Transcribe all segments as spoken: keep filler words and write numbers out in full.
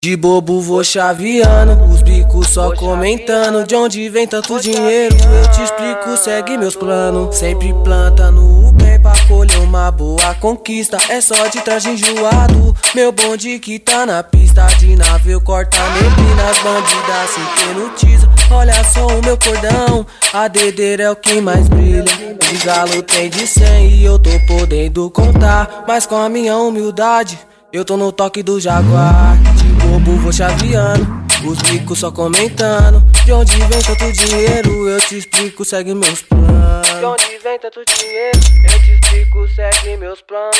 De bobo vou chaveando, os bicos só comentando. De onde vem tanto dinheiro? Eu te explico, segue meus planos. Sempre plantando o bem pra colher uma boa conquista. É só de traje enjoado, meu bonde que tá na pista. De navio corta neblinas, bandidas se penutiza. Olha só o meu cordão, a dedeira é o que mais brilha. De galo tem de cem e eu tô podendo contar. Mas com a minha humildade eu tô no toque do jaguar. De bobo vou chaveando, os bicos só comentando. De onde vem tanto dinheiro? Eu te explico, segue meus planos. De onde vem tanto dinheiro? Eu te explico, segue meus planos.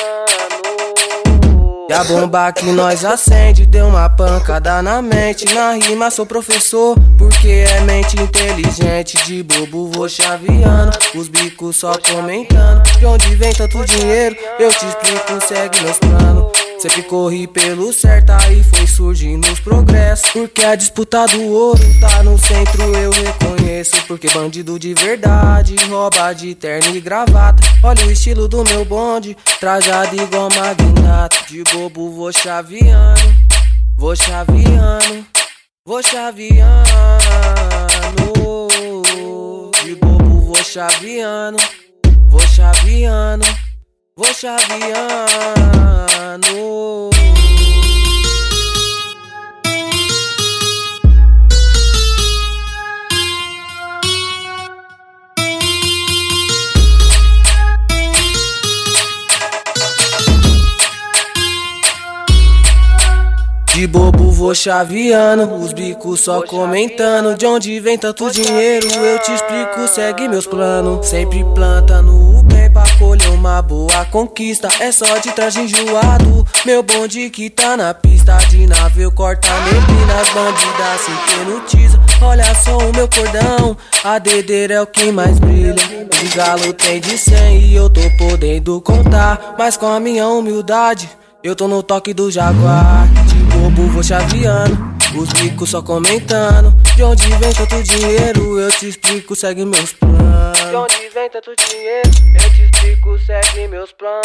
E a bomba que nós acende deu uma pancada na mente. Na rima sou professor, porque é mente inteligente. De bobo vou chaveando, os bicos só comentando. De onde vem tanto dinheiro? Eu te explico, segue meus planos. Sempre corri pelo certo, aí foi surgindo os progressos. Porque a disputa do ouro tá no centro, eu reconheço. Porque bandido de verdade rouba de terno e gravata. Olha o estilo do meu bonde, trajado igual magnata. De bobo vou chaveando, vou chaveando, vou chaveando. De bobo vou chaveando, vou chaveando, vou chaveando. De bobo vou chaveando, os bicos só comentando. De onde vem tanto dinheiro? Eu te explico, segue meus planos. Sempre plantando o bem pra colher uma boa conquista. É só de traje enjoado, meu bonde que tá na pista. De navio corta neblinas, bandidas se penutiza. Olha só o meu cordão, a dedeira é o que mais brilha. De galo tem de cem e eu tô podendo contar. Mas com a minha humildade eu tô no toque do jaguar. De bobo vou chaveando, os bicos só comentando. De onde vem tanto dinheiro? Eu te explico, segue meus planos. De onde vem tanto dinheiro? Eu te explico, segue meus planos.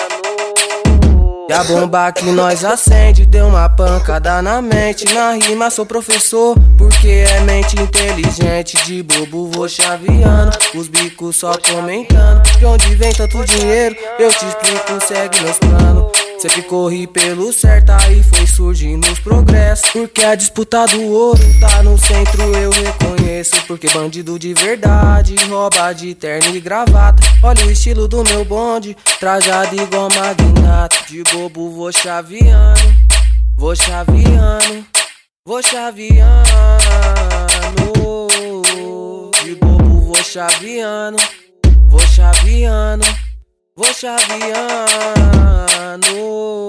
E a bomba que nós acende deu uma pancada na mente. Na rima sou professor, porque é mente inteligente. De bobo vou chaveando, os bicos só comentando. De onde vem tanto dinheiro? Eu te explico, segue meus planos. Sempre corri pelo certo, aí foi surgindo os progressos. Porque a disputa do ouro tá no centro, eu reconheço. Porque bandido de verdade rouba de terno e gravata. Olha o estilo do meu bonde, trajado igual magnata. De bobo vou chaveando, vou chaveando, vou chaveando. De bobo vou chaveando, vou chaveando, vou chaveando.